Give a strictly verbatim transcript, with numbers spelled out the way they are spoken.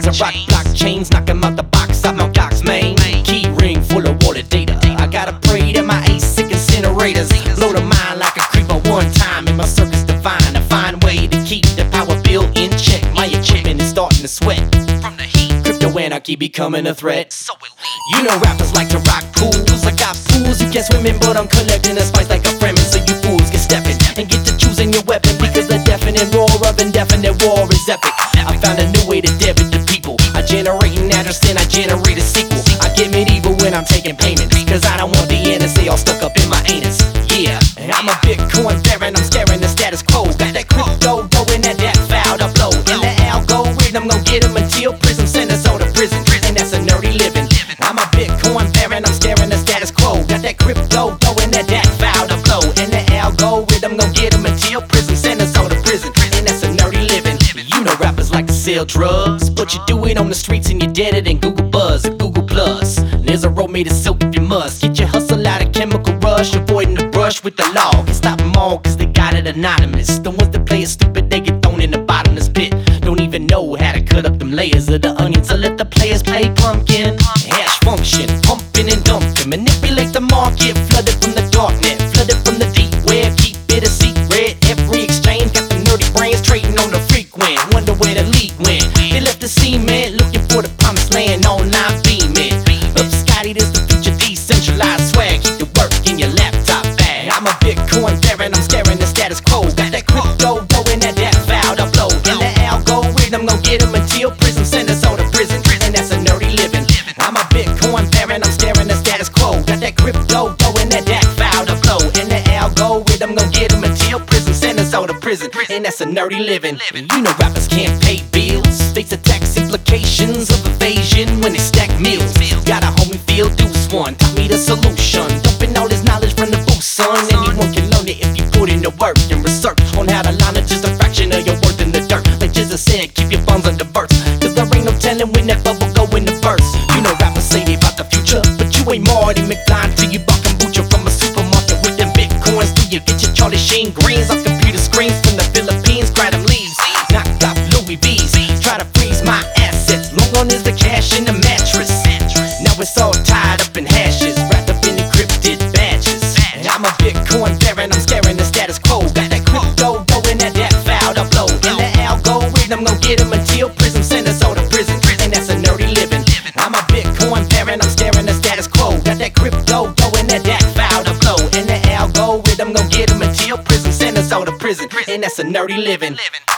to rock blockchains, knock 'em out the box, I'm on Doc's main. Key ring full of wallet data. I gotta pray that my A SIC incinerators blow the mind like a creeper one time in my circus divine. A fine way to keep the power bill in check. My equipment is starting to sweat from the heat. Crypto anarchy becoming a threat. So you know rappers like to rock pools. I got pools you can't swim in, but I'm collecting a spice like a Fremen. So you fools get stepping and get to choosing your weapon, because the deafening roar of indefinite war is epic. I found a new way to debit the people. I generate an address, then I generate a sequel. I get medieval when I'm taking payments, cause I don't want the N S A all stuck up in my anus. Yeah, and I'm a Bitcoin baron, I'm scaring the status quo. Got that crypto going at that foul to blow. And the algorithm gon' get him until prison, send us all to prison. And that's a nerdy living. I'm a Bitcoin baron, I'm scaring the status quo. Got that crypto going at that foul to blow. And the algorithm gon' get him until prison, send us all to prison. And that's a nerdy living. You know rappers like to sell drugs, but you do it on the streets and you dead it in Google Buzz or Google Plus. There's a road made of silk if you must. Get your hustle out of chemical rush, avoiding the brush with the law. Can stop them all cause they got it anonymous. The ones that play it stupid, they get thrown in the bottomless pit. Don't even know how to cut up them layers of the onion. So let the players play pumpkin. Hash function, pumping and dumping. Manipulate the market, flooded from the darknet, flooded from the deep web. Keep it a secret, every exchange got the nerdy brains trading on the frequent. Wonder where the league went. They left the cement, looking for the promised land, online beaming. Up Scotty, this the future, decentralized swag. Keep the work in your laptop bag. I'm a Bitcoin baron, I'm scaring the status quo. Got that crypto going at that foul to blow. And the algorithm gon' get him until prison, send us all to prison. And that's a nerdy living. I'm a Bitcoin baron, I'm scaring the status quo. Got that crypto going at that foul to blow. And the algorithm gon' get him until prison, send us all to prison. And that's a nerdy living. You know rappers can't pay bills, face the tax implications of evasion when they stack meals. Got a homie Phil Deuce one, taught me the solution, dumping all his knowledge from the booth, son. Anyone can learn it if you put in the work and research on how to line up just a fraction of your worth in the dirt. Like Jesus said, keep your funds under burst, cause there ain't no telling when that bubble go in the burst. You know rappers say they about the future, but you ain't Marty McFly till you buy kombucha from a supermarket with them Bitcoins. Do you get your Charlie Sheen greens off computer screens from the Philippines? Grab them leaves, knocked off Louis V's, try to freeze my assets. Long on is the cash in the mattress. Now it's all tied up in hashes, wrapped up in encrypted badges. And I'm a Bitcoin baron, I'm scaring the status quo. Got that crypto going at that foul to blow. And the algorithm gon' get him until prison, send us all to prison. And that's a nerdy living. I'm a Bitcoin baron, I'm scaring the status quo. Got that crypto going at that foul to blow. And the algorithm gon' get him until prison, send us all to prison. And that's a nerdy living.